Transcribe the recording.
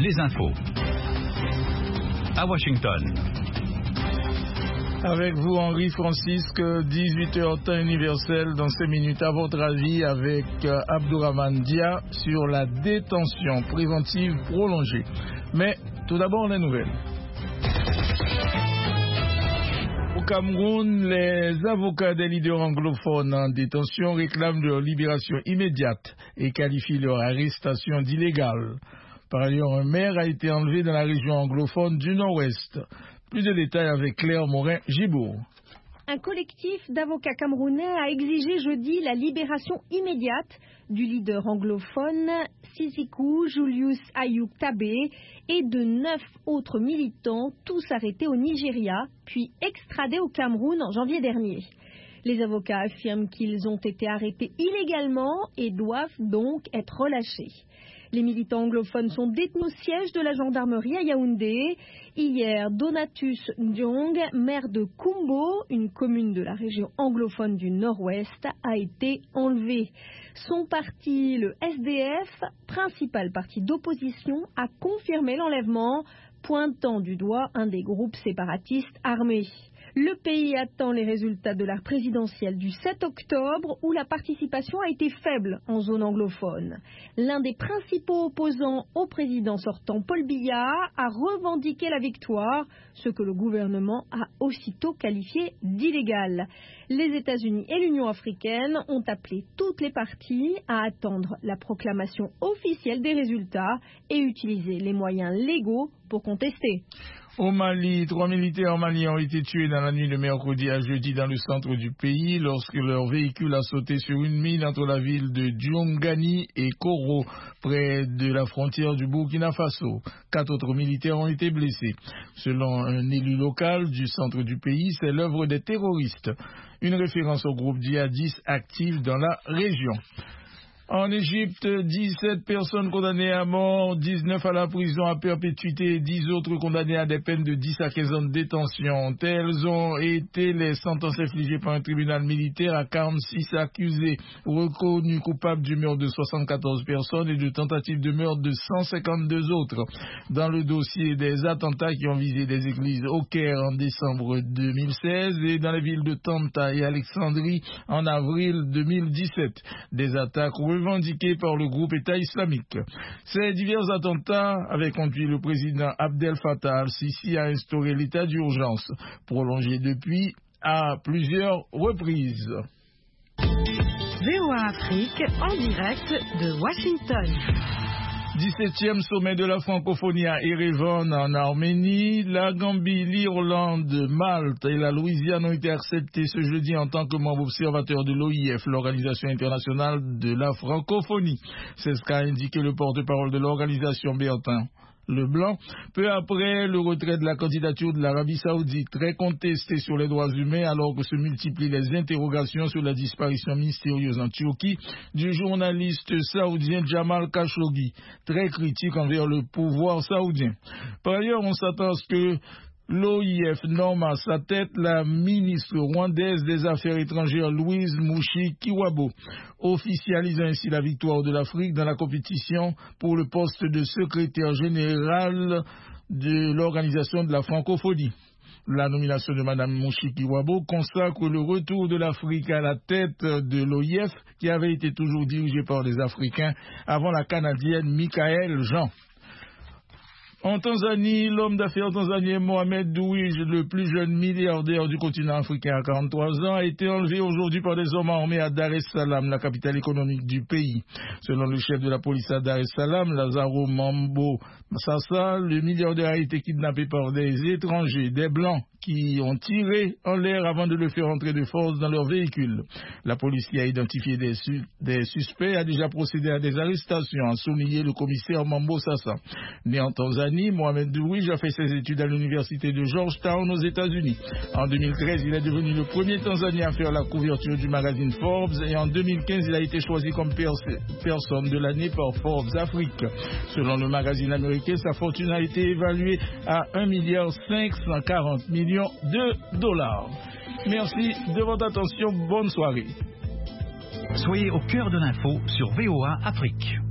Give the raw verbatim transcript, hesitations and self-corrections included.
les infos. À Washington. Avec vous, Henri Francisque, dix-huit heures temps universel, dans ces minutes, à votre avis, avec euh, Abdourahmane Dia sur la détention préventive prolongée. Mais tout d'abord, les nouvelles. Au Cameroun, les avocats des leaders anglophones en détention réclament leur libération immédiate et qualifient leur arrestation d'illégale. Par ailleurs, un maire a été enlevé dans la région anglophone du Nord-Ouest. Plus de détails avec Claire Morin-Gibourg. Un collectif d'avocats camerounais a exigé jeudi la libération immédiate du leader anglophone Sisiku Julius Ayuk Tabé et de neuf autres militants, tous arrêtés au Nigeria, puis extradés au Cameroun en janvier dernier. Les avocats affirment qu'ils ont été arrêtés illégalement et doivent donc être relâchés. Les militants anglophones sont détenus au siège de la gendarmerie à Yaoundé. Hier, Donatus Ndiong, maire de Kumbo, une commune de la région anglophone du Nord-Ouest, a été enlevé. Son parti, le S D F, principal parti d'opposition, a confirmé l'enlèvement, pointant du doigt un des groupes séparatistes armés. Le pays attend les résultats de la présidentielle du sept octobre où la participation a été faible en zone anglophone. L'un des principaux opposants au président sortant, Paul Biya, a revendiqué la victoire, ce que le gouvernement a aussitôt qualifié d'illégal. Les États-Unis et l'Union africaine ont appelé toutes les parties à attendre la proclamation officielle des résultats et utiliser les moyens légaux pour contester. Au Mali, trois militaires maliens ont été tués dans la nuit de mercredi à jeudi dans le centre du pays lorsque leur véhicule a sauté sur une mine entre la ville de Diongani et Koro, près de la frontière du Burkina Faso. Quatre autres militaires ont été blessés. Selon un élu local du centre du pays, c'est l'œuvre des terroristes. Une référence au groupe djihadiste actif dans la région. En Égypte, dix-sept personnes condamnées à mort, dix-neuf à la prison à perpétuité et dix autres condamnées à des peines de dix à quinze ans de détention. Telles ont été les sentences infligées par un tribunal militaire à quarante-six accusés reconnus coupables du meurtre de soixante-quatorze personnes et de tentative de meurtre de cent cinquante-deux autres. Dans le dossier des attentats qui ont visé des églises au Caire en décembre deux mille seize et dans les villes de Tanta et Alexandrie en avril deux mille dix-sept. Des attaques revendiqués par le groupe État islamique. Ces divers attentats avaient conduit le président Abdel Fattah al-Sisi à instaurer l'état d'urgence, prolongé depuis à plusieurs reprises. V O A Afrique en direct de Washington. dix-septième sommet de la francophonie à Erevan en Arménie. La Gambie, l'Irlande, Malte et la Louisiane ont été acceptés ce jeudi en tant que membres observateurs de l'O I F, l'Organisation internationale de la francophonie. C'est ce qu'a indiqué le porte-parole de l'organisation, Bertin Leblanc, peu après le retrait de la candidature de l'Arabie Saoudite, très contestée sur les droits humains alors que se multiplient les interrogations sur la disparition mystérieuse en Turquie du journaliste saoudien Jamal Khashoggi, très critique envers le pouvoir saoudien. Par ailleurs, on s'attend à ce que l'O I F nomme à sa tête la ministre rwandaise des Affaires étrangères Louise Mushikiwabo, officialisant ainsi la victoire de l'Afrique dans la compétition pour le poste de secrétaire général de l'Organisation de la francophonie. La nomination de Mme Mushikiwabo consacre le retour de l'Afrique à la tête de l'O I F qui avait été toujours dirigée par des Africains avant la Canadienne Michaël Jean. En Tanzanie, l'homme d'affaires tanzanien Mohamed Douij, le plus jeune milliardaire du continent africain à quarante-trois ans, a été enlevé aujourd'hui par des hommes armés à Dar es Salaam, la capitale économique du pays. Selon le chef de la police à Dar es Salaam, Lazaro Mambo Sassa, le milliardaire a été kidnappé par des étrangers, des blancs, qui ont tiré en l'air avant de le faire entrer de force dans leur véhicule. La police qui a identifié des, su- des suspects a déjà procédé à des arrestations, a souligné le commissaire Mambo Sassa. Né en Tanzanie, Mohamed Douij a fait ses études à l'université de Georgetown aux États-Unis. En deux mille treize, il est devenu le premier Tanzanien à faire la couverture du magazine Forbes et en deux mille quinze, il a été choisi comme pers- personne de l'année par Forbes Afrique. Selon le magazine américain, sa fortune a été évaluée à un milliard cinq cent quarante millions de dollars. Merci de votre attention. Bonne soirée. Soyez au cœur de l'info sur V O A Afrique.